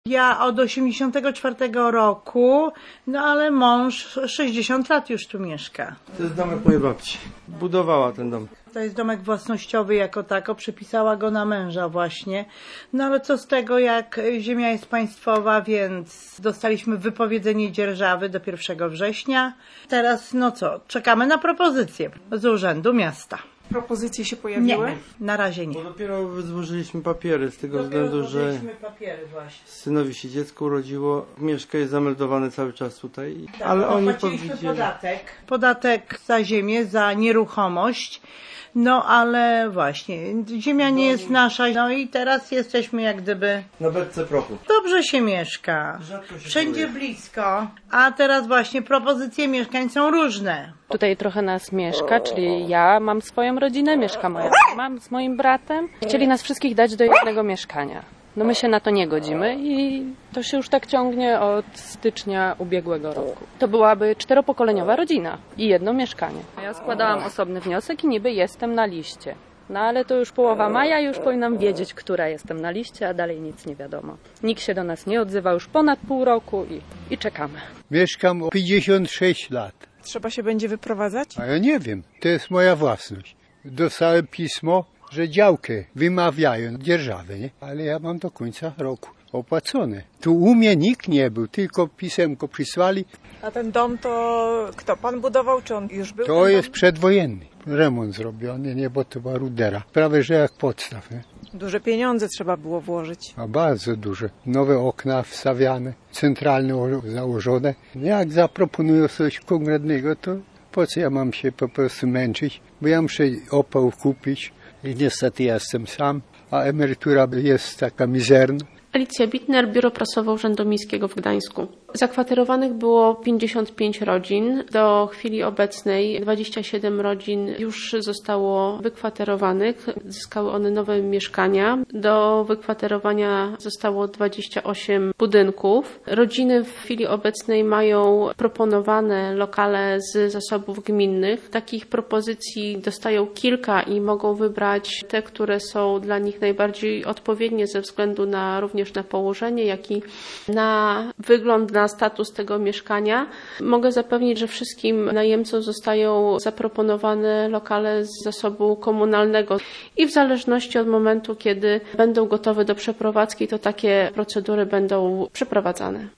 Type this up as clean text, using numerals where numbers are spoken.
Ja od 84 roku, no ale mąż 60 lat już tu mieszka. To jest domek mojej babci. Budowała ten dom. To jest domek własnościowy jako tako, przypisała go na męża właśnie. No ale co z tego, jak ziemia jest państwowa, więc dostaliśmy wypowiedzenie dzierżawy do 1 września. Teraz no co, czekamy na propozycję z Urzędu Miasta. Propozycje się pojawiły? Nie, na razie nie. Bo dopiero złożyliśmy papiery z tego względu, że papiery właśnie. synowi się dziecko urodziło. Mieszka jest zameldowane cały czas tutaj. Tak, ale oni płaciliśmy powiedzieli... podatek za ziemię, za nieruchomość. No ale właśnie, ziemia nie jest nasza, no i teraz jesteśmy jak gdyby... Na beczce prochu. Dobrze się mieszka, Rzadko się wszędzie czuje. blisko, a teraz właśnie propozycje mieszkań są różne. Tutaj trochę nas mieszka, czyli ja mam swoją rodzinę, mieszka moja mama z moim bratem. Chcieli nas wszystkich dać do jednego mieszkania. No my się na to nie godzimy i to się już tak ciągnie od stycznia ubiegłego roku. To byłaby 4-pokoleniowa rodzina i jedno mieszkanie. Ja składałam osobny wniosek i niby jestem na liście. No ale to już połowa maja i już powinnam wiedzieć, która jestem na liście, a dalej nic nie wiadomo. Nikt się do nas nie odzywa już ponad pół roku i czekamy. Mieszkam 56 lat. Trzeba się będzie wyprowadzać? A ja nie wiem, to jest moja własność. Dostałem pismo, że działkę wymawiają dzierżawy, nie? Ale ja mam do końca roku opłacone. Tu u mnie nikt nie był, tylko pisemko przysłali. A ten dom to kto? Pan budował, czy on już był? To jest przedwojenny. Remont zrobiony, nie, bo to była rudera. Prawie, że jak podstaw, nie? Duże pieniądze trzeba było włożyć. A bardzo duże. Nowe okna wstawiane, centralne założone. Jak zaproponują coś konkretnego, to po co ja mam się po prostu męczyć? Bo ja muszę opał kupić i niestety ja jestem sam, a emerytura jest taka mizerna. Alicja Bitner, Biuro Prasowe Urzędu Miejskiego w Gdańsku. Zakwaterowanych było 55 rodzin. Do chwili obecnej 27 rodzin już zostało wykwaterowanych. Zyskały one nowe mieszkania. Do wykwaterowania zostało 28 budynków. Rodziny w chwili obecnej mają proponowane lokale z zasobów gminnych. Takich propozycji dostają kilka i mogą wybrać te, które są dla nich najbardziej odpowiednie ze względu na również na położenie, jak i na wygląd, na status tego mieszkania. Mogę zapewnić, że wszystkim najemcom zostają zaproponowane lokale z zasobu komunalnego i w zależności od momentu, kiedy będą gotowe do przeprowadzki, to takie procedury będą przeprowadzane.